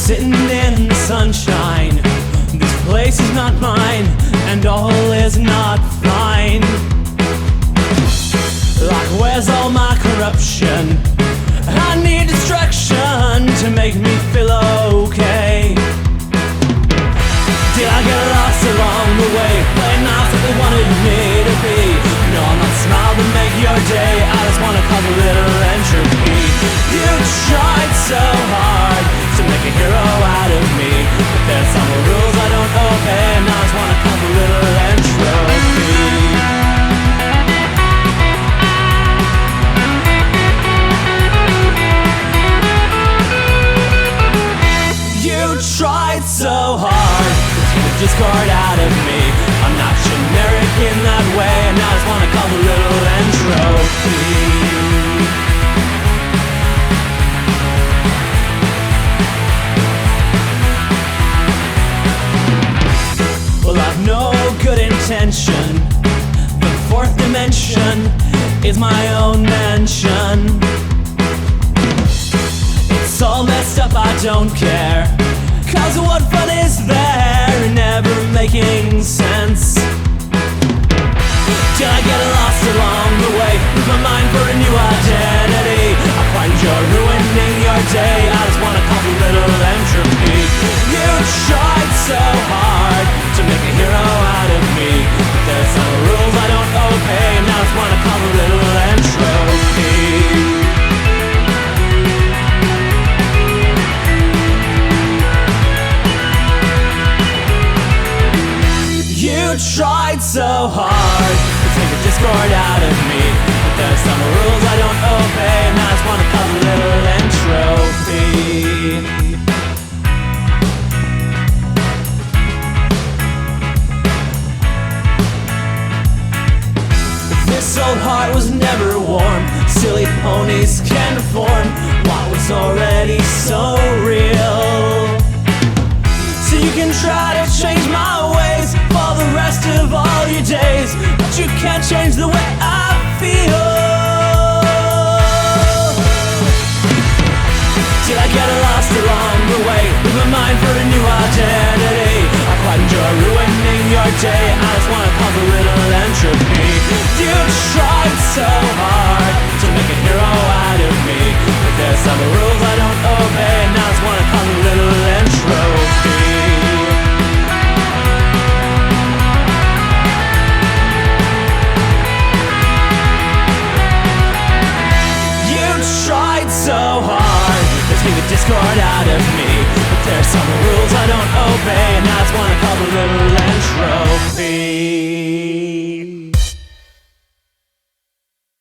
sitting in the sunshine. This place is not mine, and all is not fine. Like, where's all my corruption? I need destruction to make me feel okay. Did I get lost along the way, playing nice like they wanted me to be? No, I'm not smile to make your day, I just wanna cause a little entropy. You tried so hard to make a hero out of me, but there's some rules I don't obey, and I just wanna cause a little entropy. Tried so hard to take the discord out of me. I'm not generic in that way, and I just wanna cause a little entropy. Well, I've no good intention. The fourth dimension is my own mansion. It's all messed up, I don't care. Cause what fun is there in never making sense? Till I get lost along the way, lose my mind for a new identity. I find you're ruining your day, I just wanna cause a little entropy. You tried so hard to make a hero out of me, but there's some rules I don't obey, and I just wanna cause a little entropy. You tried so hard to take the discord out of me, but there's some rules I don't obey, and I just wanna cause a little entropy. This old heart was never warm, silly ponies can form what was already so real. So you can try to change my ways for the rest of all your days, but you can't change the way I feel. Did I get lost along the way, lose my mind for a new identity? I quite enjoy ruining your day, I just wanna cause a little entropy. You tried so hard to make a hero out of me, but there's some rules I don't obey, and I just wanna cause a little entropy. So hard to take the discord out of me, but there's some rules I don't obey, and I just wanna cause a little entropy.